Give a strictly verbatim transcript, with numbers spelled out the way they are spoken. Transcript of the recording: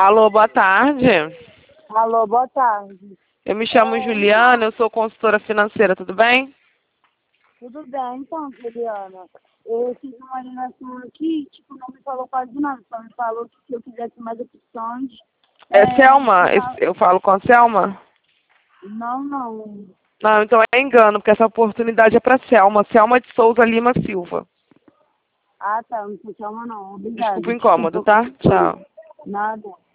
Alô, boa tarde. Alô, boa tarde. Eu me chamo Juliana, eu sou consultora financeira, tudo bem? Tudo bem, então, Juliana. Eu fiz uma ligação aqui, tipo, não me falou quase nada, só me falou que se eu quisesse mais opções, É é, Selma? que tal- Eu falo com a Selma? não, não. Não, então é engano, porque essa oportunidade é para Selma. Selma de Souza Lima Silva. Ah, tá, não se chama não, obrigada, Desculpa o incômodo, desculpa. tá? Tchau. Nada.